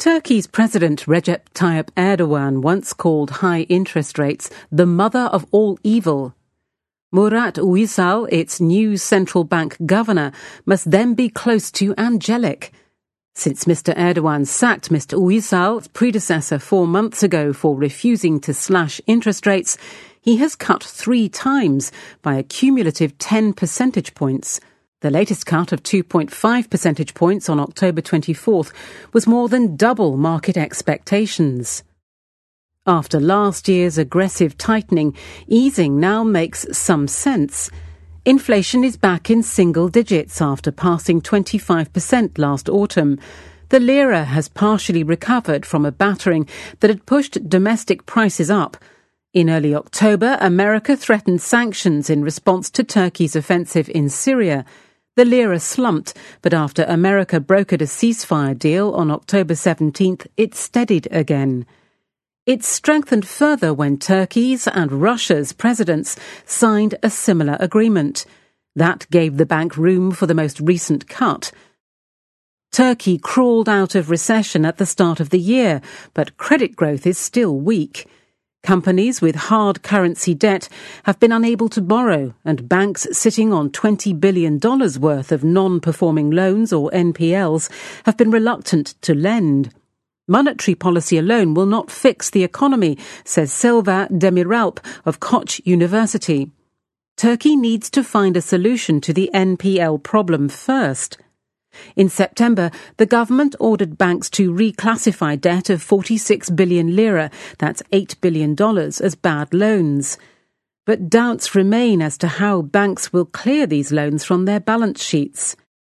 Turkey's President Recep Tayyip Erdogan once called high interest rates the mother of all evil. Murat Uysal, its new central bank governor, must then be close to angelic. Since Mr. Erdogan sacked Mr. Uysal's predecessor 4 months ago for refusing to slash interest rates, he has cut 3 times by a cumulative 10 percentage points. The latest cut of 2.5 percentage points on October 24th was more than double market expectations. After last year's aggressive tightening, easing now makes some sense. Inflation is back in single digits after passing 25% last autumn. The lira has partially recovered from a battering that had pushed domestic prices up. In early October, America threatened sanctions in response to Turkey's offensive in Syria. The lira slumped, but after America brokered a ceasefire deal on October 17th, it steadied again. It strengthened further when Turkey's and Russia's presidents signed a similar agreement. That gave the bank room for the most recent cut. Turkey crawled out of recession at the start of the year, but credit growth is still weak. Companies with hard currency debt have been unable to borrow, and banks sitting on $20 billion worth of non-performing loans, or NPLs, have been reluctant to lend. Monetary policy alone will not fix the economy, says Selva Demiralp of Koç University. Turkey needs to find a solution to the NPL problem first. In September, the government ordered banks to reclassify debt of 46 billion lira, that's $8 billion, as bad loans. But doubts remain as to how banks will clear these loans from their balance sheets.